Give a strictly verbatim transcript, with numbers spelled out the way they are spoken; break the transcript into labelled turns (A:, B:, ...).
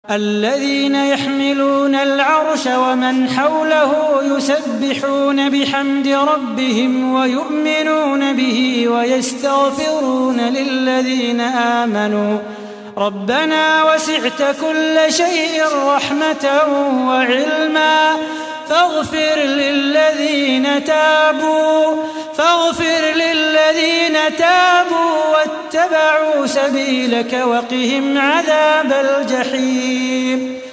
A: الذين يحملون العرش ومن حوله يسبحون بحمد ربهم ويؤمنون به ويستغفرون للذين آمنوا ربنا وسعت كل شيء رحمة وعلما فاغفر للذين تابوا فاغفر للذين تابوا واتبعوا سبيلك وقهم عذاب الجحيم